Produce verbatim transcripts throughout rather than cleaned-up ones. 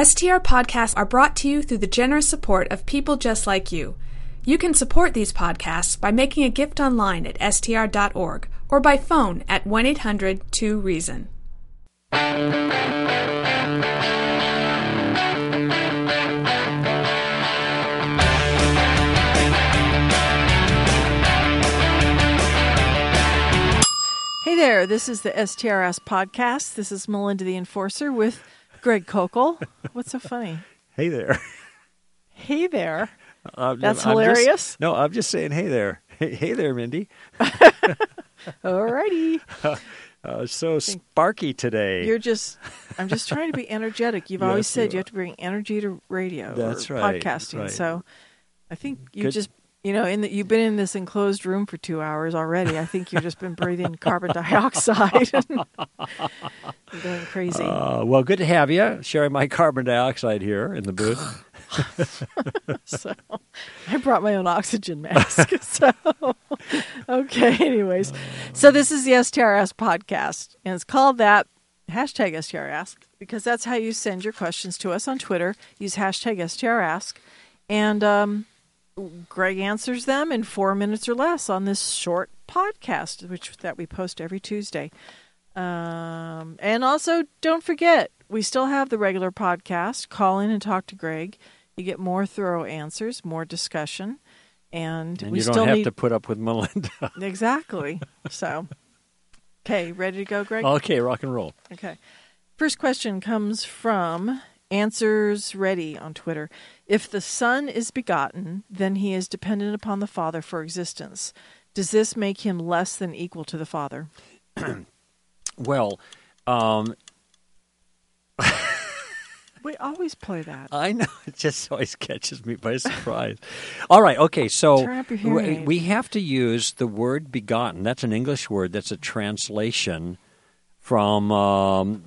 S T R podcasts are brought to you through the generous support of people just like you. You can support these podcasts by making a gift online at S T R dot org or by phone at one eight hundred two reason. Hey there, this is the S T R S podcast. This is Melinda the Enforcer with Greg Kokel. What's so funny? Hey there. Hey there. I'm, That's I'm hilarious. Just, no, I'm just saying hey there. Hey, hey there, Mindy. Alrighty. Uh, so sparky today. You're just, I'm just trying to be energetic. You've Yes, always said you you have to bring energy to radio That's or right, podcasting. right. So I think you Good. just, you know, in the, you've been in this enclosed room for two hours already. I think you've just been breathing carbon dioxide and you're going crazy. Uh, well, good to have you sharing my carbon dioxide here in the booth. So I brought my own oxygen mask. So, okay, anyways. So this is the S T R S podcast, and it's called that, hashtag S T R Ask, because that's how you send your questions to us on Twitter. Use hashtag S T R Ask, and um, Greg answers them in four minutes or less on this short podcast, which that we post every Tuesday. Um, and also, don't forget, we still have the regular podcast. Call in and talk to Greg. You get more thorough answers, more discussion, and, And we you don't still have need to put up with Melinda. exactly. So, okay, ready to go, Greg? Okay, rock and roll. Okay. First question comes from Answers Ready on Twitter. If the Son is begotten, then he is dependent upon the Father for existence. Does this make him less than equal to the Father? Well, um, We always play that. I know. It just always catches me by surprise. All right. Okay. So Turn up your hearing we, aid. we have to use the word begotten. That's an English word. That's a translation from um,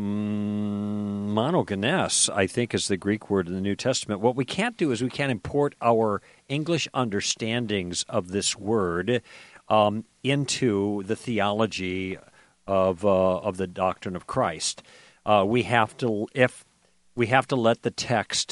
mm, monogenes, I think is the Greek word in the New Testament. What we can't do is we can't import our English understandings of this word um, into the theology of uh, of the doctrine of Christ. Uh, we have to if we have to let the text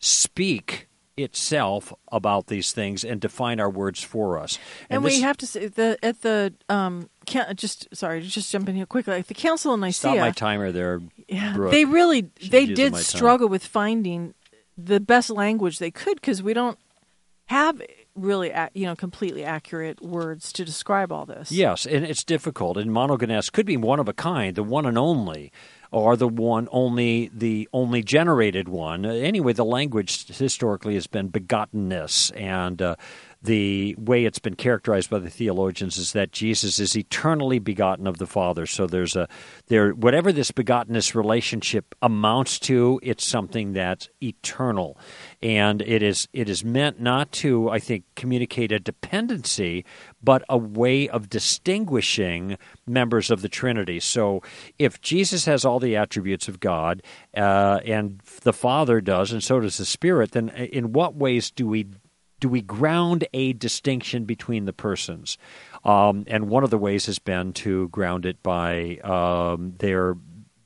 speak itself about these things and define our words for us. And, And, we this, have to say the at the um can just sorry just jump in here quickly. Like the Council of Nicaea, stop my timer there. yeah, Brooke. they really She's they using did my time. struggle with finding the best language they could because we don't have really ac- you know completely accurate words to describe all this. Yes, and it's difficult. And monogenes could be one of a kind, the one and only, or the one only, the only generated one. Anyway, the language historically has been begottenness, and uh, the way it's been characterized by the theologians is that Jesus is eternally begotten of the Father. So there's a there whatever this begottenness relationship amounts to, it's something that's eternal, and it is it is meant not to, I think, communicate a dependency, but a way of distinguishing members of the Trinity. So if Jesus has all the attributes of God, uh, and the Father does, and so does the Spirit, then in what ways do we do we ground a distinction between the persons? Um, and one of the ways has been to ground it by um, their,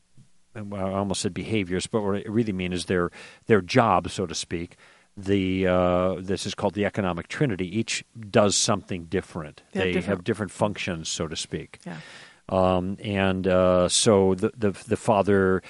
well, I almost said behaviors, but what I really mean is their their job, so to speak. The uh, this is called the economic trinity. Each does something different. They have They different- have different functions, so to speak. Yeah. Um, and uh, so the the, the Father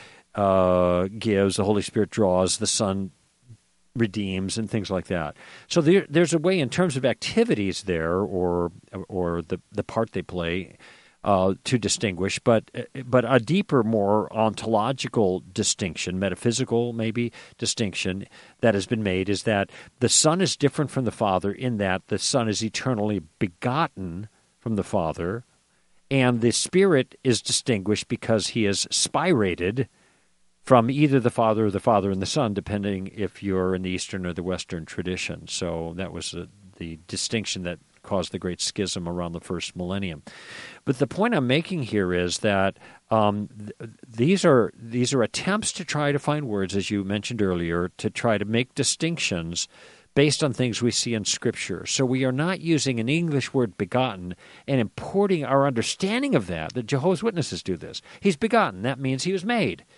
uh, gives, the Holy Spirit draws, the Son redeems, and things like that. So there, there's a way in terms of activities there, or or the the part they play, uh, to distinguish, but but a deeper, more ontological distinction, metaphysical maybe distinction that has been made is that the Son is different from the Father in that the Son is eternally begotten from the Father, and the Spirit is distinguished because he is spirated from either the Father or the Father and the Son, depending if you're in the Eastern or the Western tradition. So that was uh, the distinction that caused the great schism around the first millennium. But the point I'm making here is that um, th- these are these are attempts to try to find words, as you mentioned earlier, to try to make distinctions based on things we see in Scripture. So we are not using an English word begotten and importing our understanding of that. The Jehovah's Witnesses do this. He's begotten. That means he was made.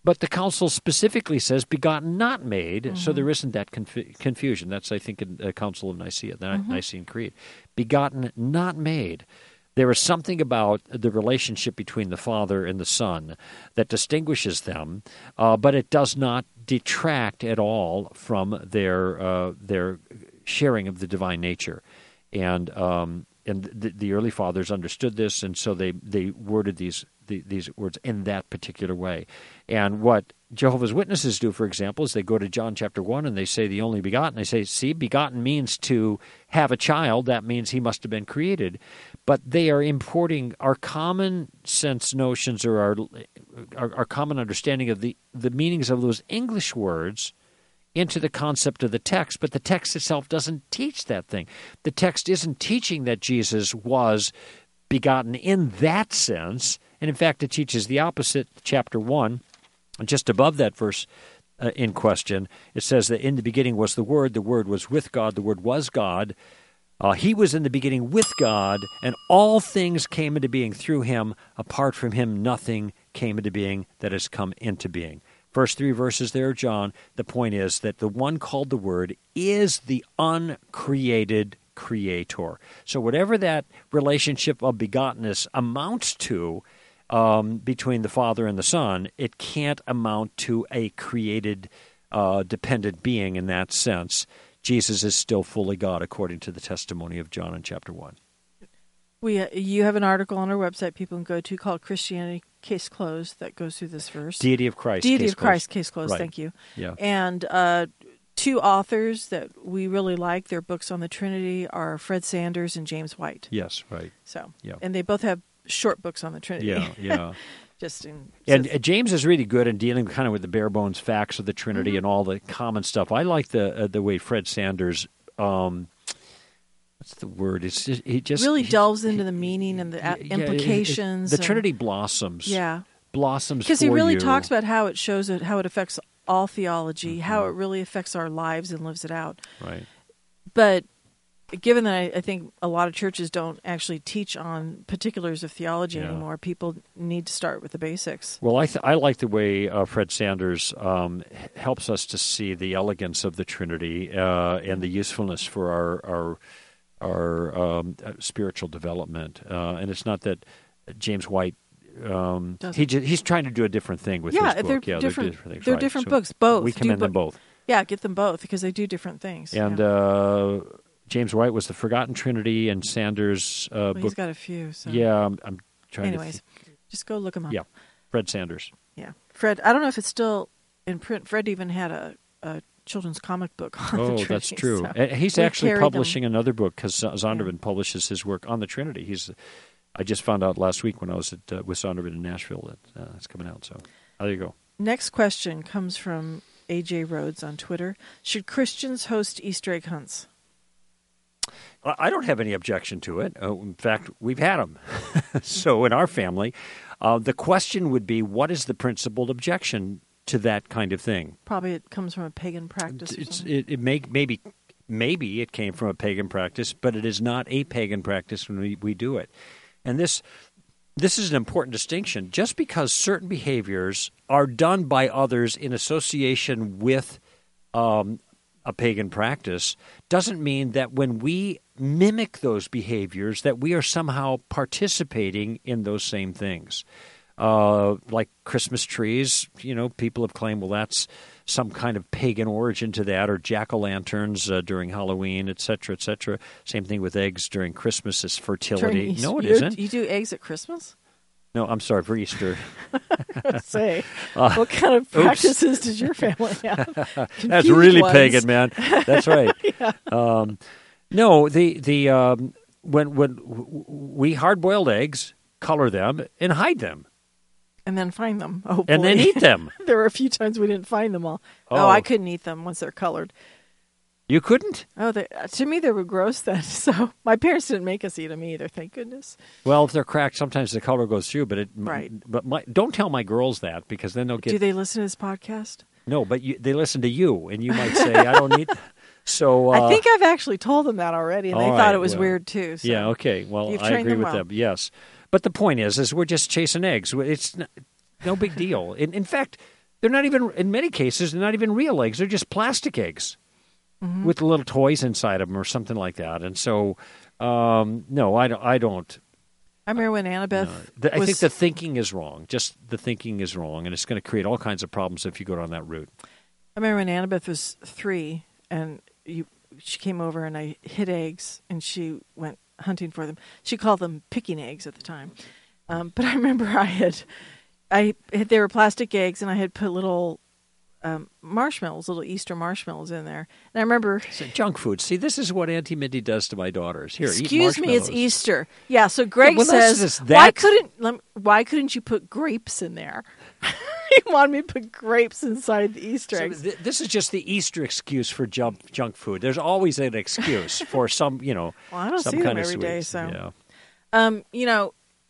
but the council specifically says begotten, not made, Mm-hmm. so there isn't that conf- confusion. That's, I think, in the Council of Nicaea, the Mm-hmm. Nicene Creed. Begotten, not made. There is something about the relationship between the Father and the Son that distinguishes them, uh, but it does not detract at all from their uh, their sharing of the divine nature. And um, and the, the early fathers understood this, and so they, they worded these the, these words in that particular way. And what Jehovah's Witnesses do, for example, is they go to John chapter one and they say the only begotten. They say, see, begotten means to have a child. That means he must have been created. But they are importing our common sense notions or our our, our common understanding of the, the meanings of those English words into the concept of the text, but the text itself doesn't teach that thing. The text isn't teaching that Jesus was begotten in that sense, and in fact it teaches the opposite. Chapter one, just above that verse uh, in question, it says that in the beginning was the Word, the Word was with God, the Word was God. Uh, he was in the beginning with God, and all things came into being through him. Apart from him, nothing came into being that has come into being. First three verses there, John, the point is that the one called the Word is the uncreated creator. So whatever that relationship of begottenness amounts to um, between the Father and the Son, it can't amount to a created, uh, dependent being in that sense. Jesus is still fully God, according to the testimony of John in chapter one. We, uh, you have an article on our website people can go to called Christianity Case Closed that goes through this verse. Deity of Christ. Deity case of Christ, closed. Case Closed, Right. thank you. Yeah. And uh, two authors that we really like, their books on the Trinity, are Fred Sanders and James White. Yes, right. So, Yeah. And they both have short books on the Trinity. Yeah, yeah. Just in, And so- uh, James is really good in dealing kind of with the bare bones facts of the Trinity Mm-hmm. and all the common stuff. I like the uh, the way Fred Sanders, um, what's the word? It's just, he just really he- delves into the meaning and the yeah, a- yeah, it- it- implications. the and- Trinity blossoms. Yeah. Blossoms Because he for really you. talks about how it shows it, how it affects all theology, Mm-hmm. how it really affects our lives and lives it out. Right. But given that I, I think a lot of churches don't actually teach on particulars of theology Yeah. anymore, people need to start with the basics. Well, I th- I like the way uh, Fred Sanders um, h- helps us to see the elegance of the Trinity uh, and the usefulness for our our our um, uh, spiritual development. Uh, and it's not that James White um, Doesn't. he j- he's trying to do a different thing with Yeah, his book. they're yeah, different- they're different things. they're right. different So books, both. We Do commend them bo- both. Yeah, get them both because they do different things. And yeah. uh, James White was the Forgotten Trinity, and Sanders' uh, Well, book. he's got a few. So. Yeah, I'm, I'm trying Anyways, to. just go look them up. Think. Yeah, Fred Sanders. Yeah. Fred, I don't know if it's still in print. Fred even had a, a children's comic book on the Oh, Trinity. that's true. so Uh, He's we actually carried them. publishing another book because Zondervan Yeah. publishes his work on the Trinity. He's, I just found out last week when I was at uh, with Zondervan in Nashville that uh, it's coming out. So there you go. Next question comes from A J Rhodes on Twitter. Should Christians host Easter egg hunts? I I don't have any objection to it. Uh, in fact, we've had them. So in our family, uh, the question would be, what is the principled objection to that kind of thing? Probably it comes from a pagan practice. Or It's, something. it, it may, maybe maybe it came from a pagan practice, but it is not a pagan practice when we, we do it. And this this is an important distinction. Just because certain behaviors are done by others in association with um, a pagan practice doesn't mean that when we mimic those behaviors that we are somehow participating in those same things. Uh, like Christmas trees, you know, people have claimed, well, that's some kind of pagan origin to that, or jack-o'-lanterns uh, during Halloween, et cetera, et cetera. Same thing with eggs during Christmas as fertility. During Easter- No, it you- isn't. You do eggs at Christmas? No, I'm sorry, for Easter. Say, Uh, what kind of practices does your family have? That's Confused really ones. pagan, man. That's right. um, no, the the um, when when w- we hard-boiled eggs, color them and hide them, And then find them. Oh, and then boy. eat them. There were a few times we didn't find them all. Oh, Oh. I couldn't eat them once they're colored. You couldn't? Oh, they, to me they were gross then. So my parents didn't make us eat them either. Thank goodness. Well, if they're cracked, sometimes the color goes through. But it, Right. But my, don't tell my girls that because then they'll get Do they listen to this podcast? no. But you, they listen to you, and you might say, "I don't need." So uh, I think I've actually told them that already, and they all thought right, it was well, weird too. So. yeah, okay. Well, You've I trained agree them with well. them. Yes, but the point is, is we're just chasing eggs. It's n- no big deal. In, in fact, They're not even, in many cases, they're not even real eggs. They're just plastic eggs Mm-hmm. with little toys inside of them or something like that. And so, um, no, I don't. I don't I remember when Annabeth no. The, I was, think the thinking is wrong. Just the thinking is wrong, and it's going to create all kinds of problems if you go down that route. I remember when Annabeth was three, and you, she came over, and I hid eggs, and she went hunting for them. She called them picking eggs at the time. Um, but I remember I had, I had, they were plastic eggs, and I had put little um, marshmallows, little Easter marshmallows in there. And I remember... So junk food. See, this is what Auntie Mindy does to my daughters. Here, eat Excuse me, it's marshmallows. Easter. Yeah, so Greg Yeah, well, that's says, just why that- couldn't lem- why couldn't you put grapes in there? He wanted me to put grapes inside the Easter So eggs. th- this is just the Easter excuse for junk junk food. There's always an excuse for some, you know, Well, I don't some see kind them of every day, sweets. so. Yeah. Um, you know,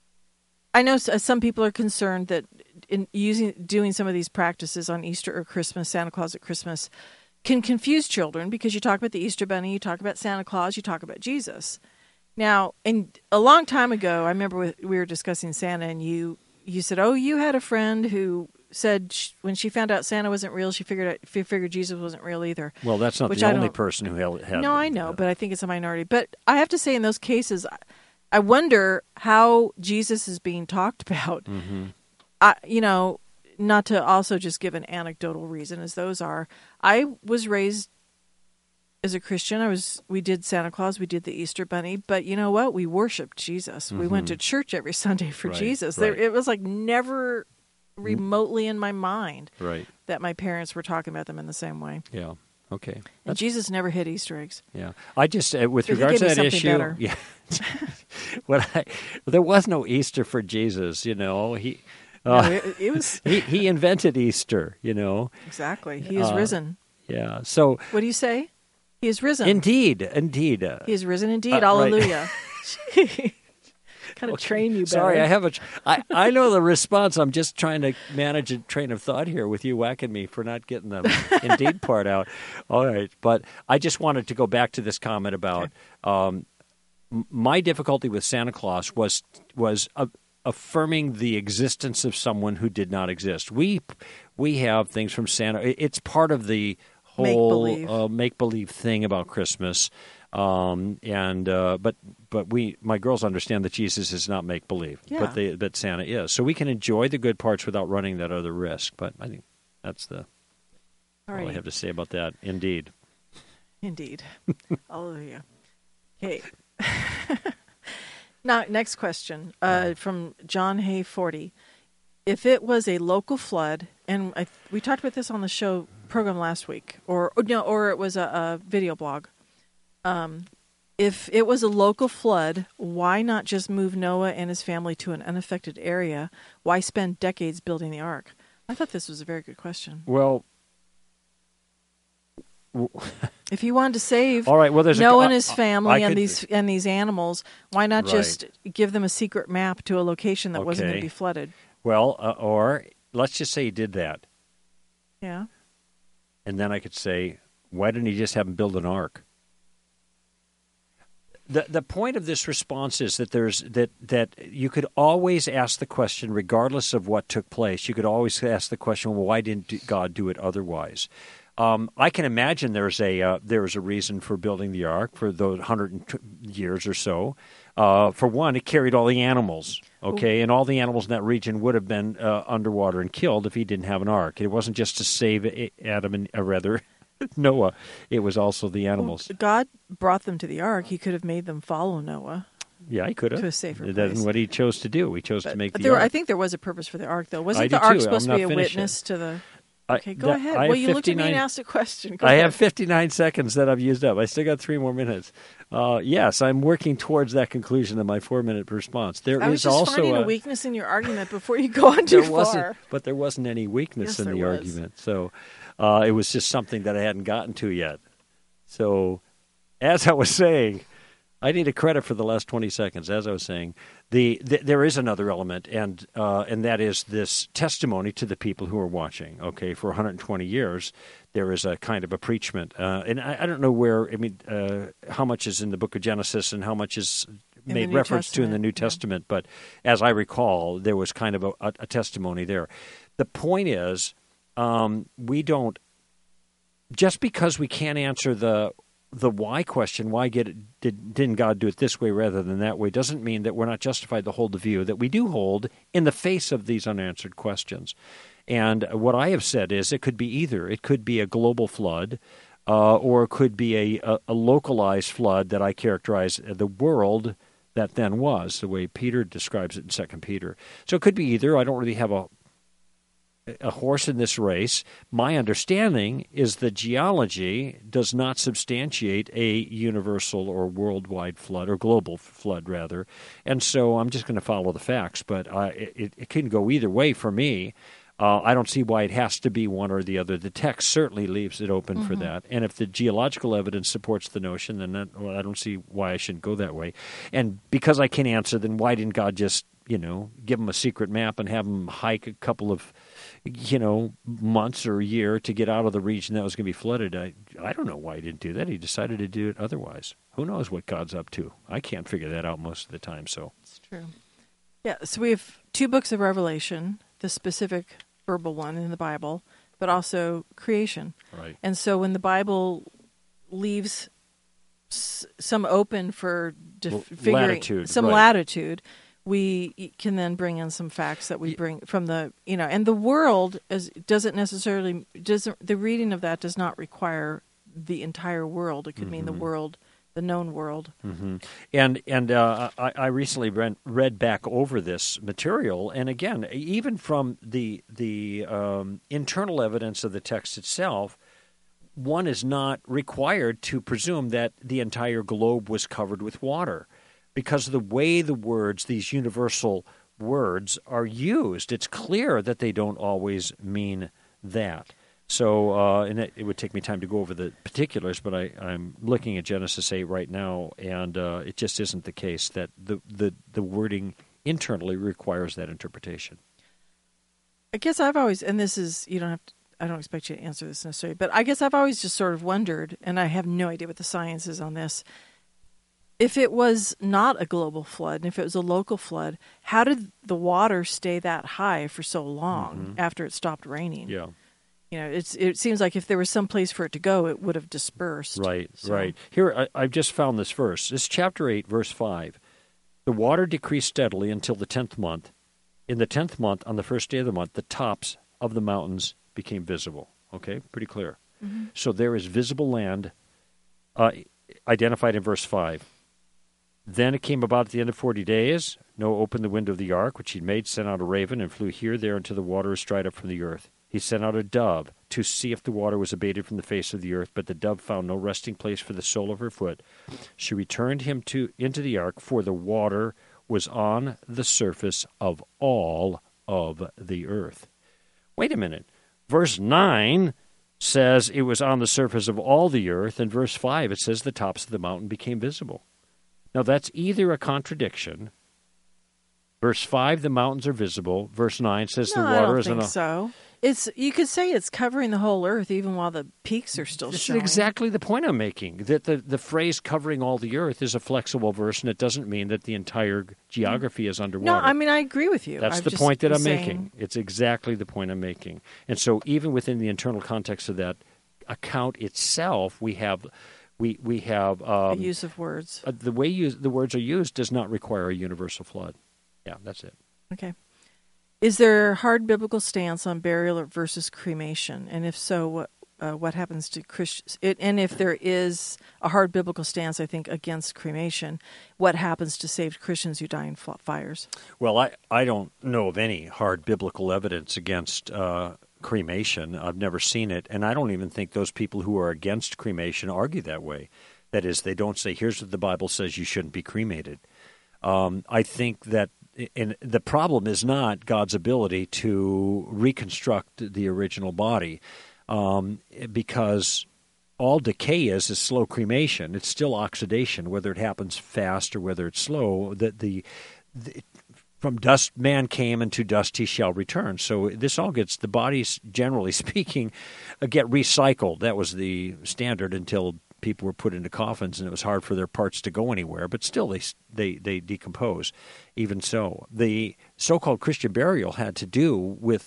I know s- some people are concerned that in using doing some of these practices on Easter or Christmas, Santa Claus at Christmas, can confuse children because you talk about the Easter Bunny, you talk about Santa Claus, you talk about Jesus. Now, and a long time ago, I remember we we were discussing Santa, and you you said, "Oh, you had a friend who said sh- when she found out Santa wasn't real, she figured out, she figured Jesus wasn't real either." Well, that's not Which the I only don't- person who held, had. No, I know, uh, but I think it's a minority. But I have to say, in those cases, I- I wonder how Jesus is being talked about. Mm-hmm. I, you know, not to also just give an anecdotal reason, as those are. I was raised as a Christian. I was. We did Santa Claus, we did the Easter Bunny, but you know what? We worshipped Jesus. We went to church every Sunday for Right, Jesus. There, right. it was like never remotely in my mind Right. that my parents were talking about them in the same way. Yeah. Okay. And Jesus never hid Easter eggs. Yeah, I just uh, with But he regards gave to me that something issue, better. yeah. What I, there was no Easter for Jesus, you know. He uh, No, it, it was he he invented Easter, you know. exactly. He is Uh, risen. Yeah. So What do you say? He is risen. indeed, indeed. Uh, He is risen indeed. Uh, right. Hallelujah. kind of train you better. Sorry, I have a. I, I know the response. I'm just trying to manage a train of thought here with you whacking me for not getting the indeed part out. All right, but I just wanted to go back to this comment about um, m- my difficulty with Santa Claus was was uh, affirming the existence of someone who did not exist. We we have things from Santa. it- It's part of the whole Make-believe. uh, make believe thing about Christmas. Um, and uh, but but we my girls understand that Jesus is not make believe, Yeah. but they but Santa is. So we can enjoy the good parts without running that other risk. But I think that's the All all I right. have to say about that. Indeed. Indeed. Hallelujah. Okay. Now, next question uh, from John Hay forty. If it was a local flood, and I, we talked about this on the show program last week, or, or no, or it was a, a video blog. Um, if it was a local flood, why not just move Noah and his family to an unaffected area? Why spend decades building the ark? I thought this was a very good question. Well, If you wanted to save all right. Well, there's Noah a, and his I- family I and could- these and these animals, why not Right. just give them a secret map to a location that wasn't going Okay. to be flooded? Well, uh, or let's just say he did that, Yeah. and then I could say, why didn't he just have him build an ark? The the point of this response is that there's that that you could always ask the question, regardless of what took place. You could always ask the question, well, why didn't God do it otherwise? Um, I can imagine there's a uh, there was a reason for building the ark for those hundred years or so. Uh, for one, it carried all the animals, okay, and all the animals in that region would have been uh, underwater and killed if he didn't have an ark. It wasn't just to save Adam and uh, rather Noah; it was also the animals. Well, God brought them to the ark. He could have made them follow Noah. Yeah, he could have. To a safer That's place. what he chose to do. He chose But, to make but the there, ark. I think there was a purpose for the ark, though. Wasn't I the do ark too. supposed I'm to be not a finished witness to the? I- Okay, go that- ahead. I Well, have you looked at me and fifty-nine asked a question. Go I ahead. have fifty-nine seconds that I've used up. I still got three more minutes. Uh, yes, I'm working towards that conclusion of my four-minute response. There I was is just also finding a, a, weakness in your argument before you go on too there wasn't, far. but there wasn't any weakness Yes, in there the was. argument. So uh, it was just something that I hadn't gotten to yet. So as I was saying, I need a credit for the last twenty seconds. As I was saying, the, the there is another element, and uh, and that is this testimony to the people who are watching. Okay, for one hundred twenty years, there is a kind of a preachment, uh, and I, I don't know where. I mean, uh, how much is in the Book of Genesis, and how much is In made the New reference to in the Testament, New yeah. Testament. But as I recall, there was kind of a, a, a testimony there. The point is um, we don't, just because we can't answer the the why question, why get it, did, didn't God do it this way rather than that way, doesn't mean that we're not justified to hold the view that we do hold in the face of these unanswered questions. And what I have said is it could be either. It could be a global flood, uh, or it could be a, a, a localized flood that I characterize the world that then was, the way Peter describes it in Second Peter. So it could be either. I don't really have a a horse in this race. My understanding is that geology does not substantiate a universal or worldwide flood, or global flood, rather. And so I'm just going to follow the facts, but uh, it, it can go either way for me. Uh, I don't see why it has to be one or the other. The text certainly leaves it open mm-hmm. for that. And if the geological evidence supports the notion, then that, well, I don't see why I shouldn't go that way. And because I can't answer, then why didn't God just, you know, give them a secret map and have them hike a couple of, you know, months or a year to get out of the region that was going to be flooded? I, I don't know why he didn't do that. He decided to do it otherwise. Who knows what God's up to? I can't figure that out most of the time. So it's true. Yeah, so we have two books of Revelation, the specific verbal one in the Bible, but also creation. Right. And so when the Bible leaves s- some open for def- L- figuring latitude, some right. latitude, we can then bring in some facts that we bring from the, you know, and the world is, doesn't necessarily, doesn't, the reading of that does not require the entire world. It could mm-hmm. mean the world, the known world. Mm-hmm. And and uh, I, I recently read, read back over this material, and again, even from the the um, internal evidence of the text itself, one is not required to presume that the entire globe was covered with water, because of the way the words, these universal words, are used. It's clear that they don't always mean that. So, uh, and it, it would take me time to go over the particulars, but I, I'm looking at Genesis eight right now, and uh, it just isn't the case that the, the, the wording internally requires that interpretation. I guess I've always, and this is, you don't have to, I don't expect you to answer this necessarily, but I guess I've always just sort of wondered, and I have no idea what the science is on this, if it was not a global flood, and if it was a local flood, how did the water stay that high for so long mm-hmm. after it stopped raining? Yeah. You know, it's, it seems like if there was some place for it to go, it would have dispersed. Right, so. right. Here, I, I've just found this verse. This is chapter eight, verse five. The water decreased steadily until the tenth month. In the tenth month, on the first day of the month, the tops of the mountains became visible. Okay, pretty clear. Mm-hmm. So there is visible land uh, identified in verse five. Then it came about at the end of forty days. Noah opened the window of the ark, which he'd made, sent out a raven, and flew here, there, until the water was dried up from the earth. He sent out a dove to see if the water was abated from the face of the earth, but the dove found no resting place for the sole of her foot. She returned him to into the ark, for the water was on the surface of all of the earth. Wait a minute. Verse nine says it was on the surface of all the earth, and verse five it says the tops of the mountain became visible. Now that's either a contradiction. Verse five, the mountains are visible. Verse nine says no, the water I don't is think on a... so. It's, you could say it's covering the whole earth even while the peaks are still this showing. This is exactly the point I'm making, that the, the phrase covering all the earth is a flexible verse, and it doesn't mean that the entire geography is underwater. No, I mean, I agree with you. That's I've the point that I'm saying... making. It's exactly the point I'm making. And so even within the internal context of that account itself, we have... We we have um, a use of words. Uh, the way you, the words are used does not require a universal flood. Yeah, that's it. Okay. Is there a hard biblical stance on burial versus cremation? And if so, what uh, what happens to Christians? It, and if there is a hard biblical stance, I think, against cremation, what happens to saved Christians who die in fires? Well, I, I don't know of any hard biblical evidence against uh, cremation. I've never seen it, and I don't even think those people who are against cremation argue that way. That is, they don't say, here's what the Bible says, you shouldn't be cremated. Um, I think that and the problem is not God's ability to reconstruct the original body, um, because all decay is is slow cremation. It's still oxidation, whether it happens fast or whether it's slow. That the, the from dust man came, and to dust he shall return. So this all gets, the bodies, generally speaking, uh, get recycled. That was the standard until people were put into coffins, and it was hard for their parts to go anywhere. But still, they they they decompose. Even so, the so-called Christian burial had to do with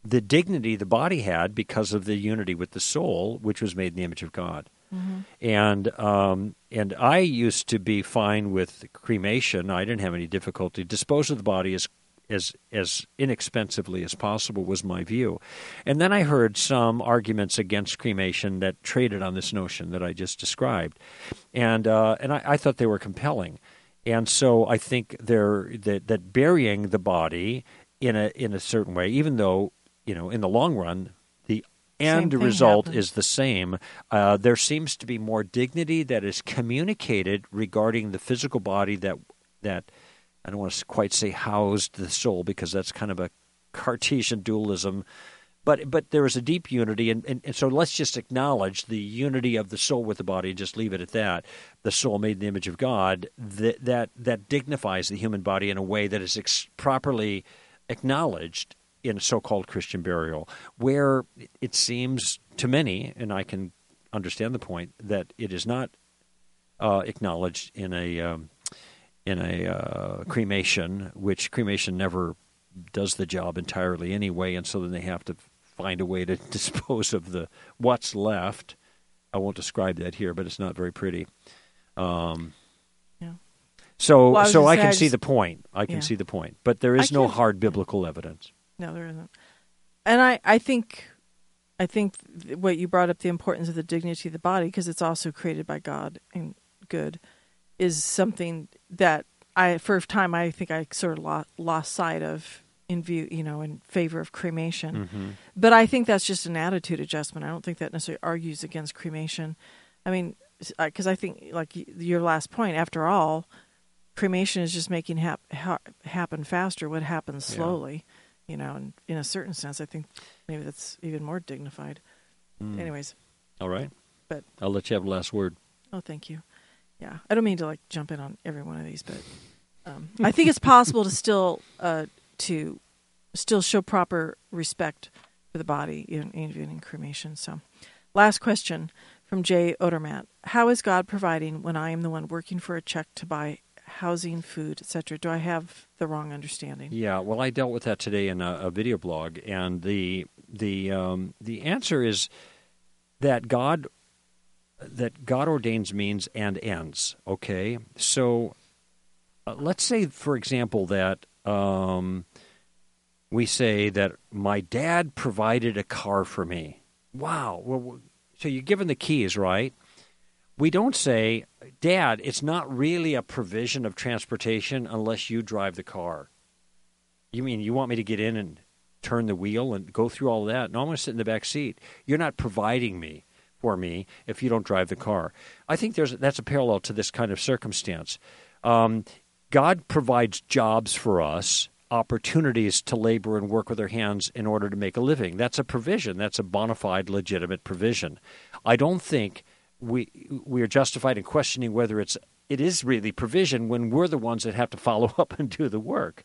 the dignity the body had because of the unity with the soul, which was made in the image of God. Mm-hmm. And um, and I used to be fine with cremation. I didn't have any difficulty. Dispose of the body as as as inexpensively as possible was my view. And then I heard some arguments against cremation that traded on this notion that I just described, and uh, and I, I thought they were compelling. And so I think they're that, that burying the body in a in a certain way, even though, you know, in the long run, the end result happens. Is the same. Uh, there seems to be more dignity that is communicated regarding the physical body that that I don't want to quite say housed the soul, because that's kind of a Cartesian dualism. But but there is a deep unity, and, and, and so let's just acknowledge the unity of the soul with the body and just leave it at that. The soul made in the image of God, that that, that dignifies the human body in a way that is ex- properly acknowledged in a so-called Christian burial, where it seems to many, and I can understand the point, that it is not uh, acknowledged in a um, in a uh, cremation, which cremation never does the job entirely anyway, and so then they have to find a way to dispose of the what's left. I won't describe that here, but it's not very pretty. Um, yeah. So, well, I so I can I see just, the point. I can yeah. see the point, but there is I no hard biblical evidence. No, there isn't. And I, I think, I think what you brought up, the importance of the dignity of the body, because it's also created by God and good, is something that I, for a time, I think I sort of lost, lost sight of in view, you know, in favor of cremation. Mm-hmm. But I think that's just an attitude adjustment. I don't think that necessarily argues against cremation. I mean, because I think, like your last point, after all, cremation is just making hap- ha- happen faster what happens slowly, yeah. you know, and in a certain sense, I think maybe that's even more dignified. Mm. Anyways. All right. But I'll let you have the last word. Oh, thank you. Yeah, I don't mean to like jump in on every one of these, but um, I think it's possible to still uh, to still show proper respect for the body, even, even in cremation. So, last question from Jay Odermatt: how is God providing when I am the one working for a check to buy housing, food, et cetera? Do I have the wrong understanding? Yeah, well, I dealt with that today in a, a video blog, and the the um, the answer is that God. that God ordains means and ends, okay? So uh, let's say, for example, that um, we say that my dad provided a car for me. Wow. Well, so you're given the keys, right? We don't say, Dad, it's not really a provision of transportation unless you drive the car. You mean you want me to get in and turn the wheel and go through all of that? No, I'm going to sit in the back seat. You're not providing me. for me if you don't drive the car. I think there's that's a parallel to this kind of circumstance. Um, God provides jobs for us, opportunities to labor and work with our hands in order to make a living. That's a provision. That's a bona fide, legitimate provision. I don't think we we are justified in questioning whether it's it is really provision when we're the ones that have to follow up and do the work.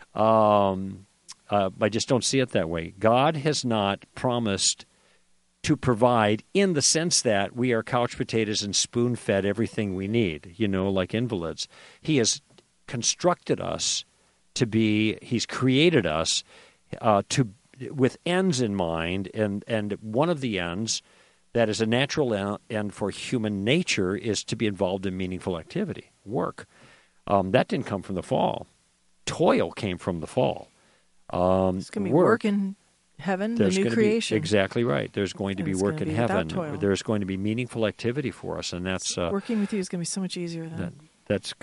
Um, uh, I just don't see it that way. God has not promised to provide in the sense that we are couch potatoes and spoon-fed everything we need, you know, like invalids. He has constructed us to be, he's created us uh, to with ends in mind, and, and one of the ends that is a natural end for human nature is to be involved in meaningful activity, work. Um, that didn't come from the fall. Toil came from the fall. Um, it's going to be work, work in heaven, the new creation. Be, exactly right. There's going to and be work in be heaven. There's going to be meaningful activity for us, and that's uh, working with you is going to be so much easier then. That, that's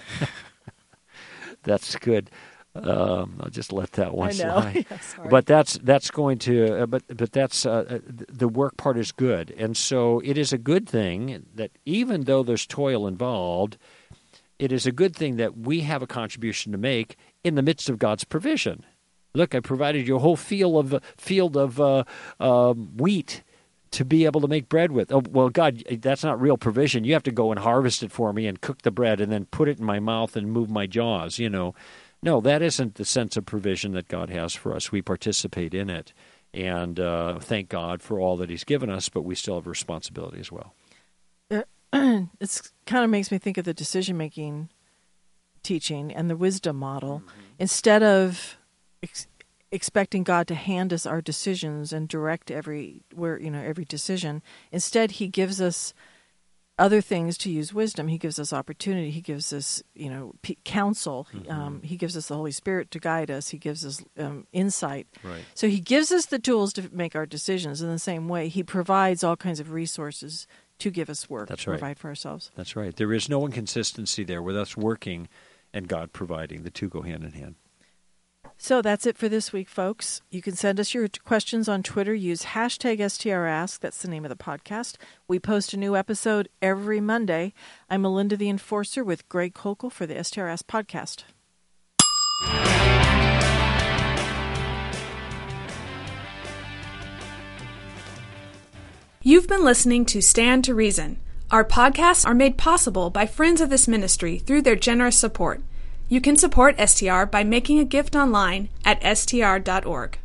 that's good. Um, I'll just let that one I know. slide. Yeah, but that's that's going to. Uh, but but that's uh, the work part is good, and so it is a good thing that even though there's toil involved, it is a good thing that we have a contribution to make in the midst of God's provision. Look, I provided you a whole field of field of uh, uh, wheat to be able to make bread with. Oh, well, God, that's not real provision. You have to go and harvest it for me and cook the bread and then put it in my mouth and move my jaws, you know. No, that isn't the sense of provision that God has for us. We participate in it and uh, thank God for all that he's given us, but we still have a responsibility as well. It it's, kind of makes me think of the decision-making teaching and the wisdom model. Mm-hmm. Instead of... expecting God to hand us our decisions and direct every where you know every decision. Instead, He gives us other things to use wisdom. He gives us opportunity. He gives us, you know, p- counsel. Mm-hmm. Um, he gives us the Holy Spirit to guide us. He gives us um, insight. Right. So He gives us the tools to make our decisions. In the same way, He provides all kinds of resources to give us work, That's to right. provide for ourselves. That's right. There is no inconsistency there with us working and God providing. The two go hand in hand. So that's it for this week, folks. You can send us your questions on Twitter. Use hashtag S T R Ask. That's the name of the podcast. We post a new episode every Monday. I'm Melinda the Enforcer with Greg Kokel for the S T R Ask podcast. You've been listening to Stand to Reason. Our podcasts are made possible by friends of this ministry through their generous support. You can support S T R by making a gift online at S T R dot org.